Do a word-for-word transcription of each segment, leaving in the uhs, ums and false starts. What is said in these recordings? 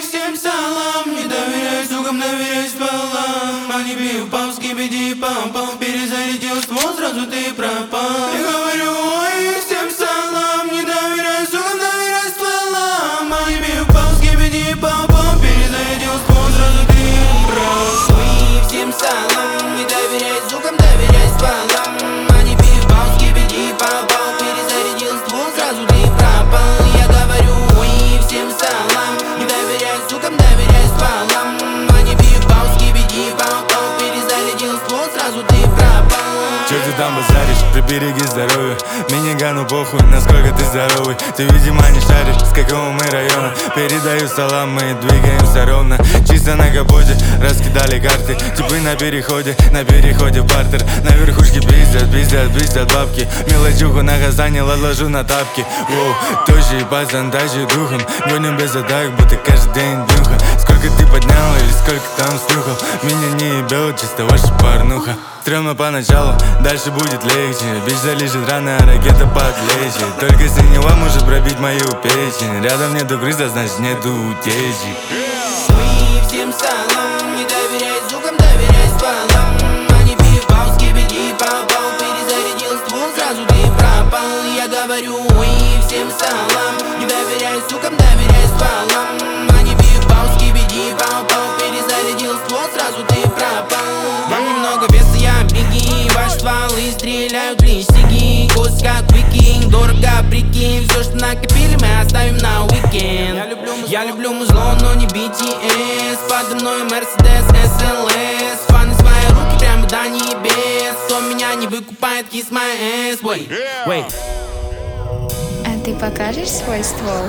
всем салам. Не доверяй сукам, доверяй стволам. Они бьют пам, скибиди, пам, пам. Перезарядил ствол, сразу ты пропал. Я говорю, ой, всем салам. Не доверяй сукам, доверяй стволам. Они бьют пам, скибиди, пам, пам. Перезарядил ствол, сразу ты пропал. Ой, всем салам. Не доверяй сукам, доверяй стволам. Они бьют пам, скибиди, пам, пам. Перезарядил ствол, сразу ты пропал. Я говорю, ой, всем салам. Не доверяй сукам, доверяй стволам. Они бьют пам, скибиди, пам, пам. Перезарядил ствол, сразу ты пропал. Чё ты там базаришь? Прибереги здоровье. Минигану похуй, насколько ты здоровый. Ты, видимо, не шаришь, с какого мы района. Передаю салам, мы двигаемся ровно. Чисто на капоте, раскидали карты. Типы на переходе, на переходе бартер. На верхушке пиздят, пиздят, пиздят бабки. Мелочуху на газане отложу на тапки. Воу, тощий пацан, тащи духом. Гоним без атак, будто каждый день днюха. Сколько ты поднял или сколько там слухов? Меня не ебет, чисто ваша порнуха. Стрёмно поначалу, дальше будет легче. Бич залежит рано, а ракета подлечит. Только синева может пробить мою печень. Рядом нету крыса, значит нету утечек. Ой, всем салам. Не доверяй звукам, доверяй стволам. Они бьют пау, скибиди, пау, пау. Перезарядил ствол, сразу ты пропал. Я говорю, ой, всем салам. Не доверяй звукам, доверяй стволам. Они бьют пау, скибиди, пау, пау. Перезарядил ствол, сразу ты пропал. Вам немного веса, я беги. Ваши стволы стреляют лишь сиги. Кость как викинг, дорого прикинь. Все, что накопили, мы оставим на уикенд. Я люблю, я люблю музло, но не би ти эс. Подо мной Мерседес эс эл эс. Фаны свои руки прямо до небес. Кто меня не выкупает, kiss my ass. Wait, wait. А ты покажешь свой ствол?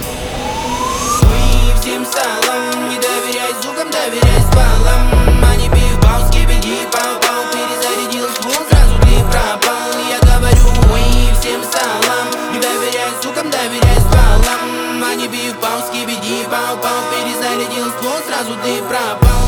Ой, всем салам. Не доверяй звукам, доверяй стволам. Они бьют пау, скибиди, пау, пау. Перезарядил ствол, сразу ты пропал. Я говорю, ой, всем салам. Не доверяй звукам, доверяй стволам. Они бьют пау, скибиди, пау, пау. Перезарядил ствол, сразу ты пропал.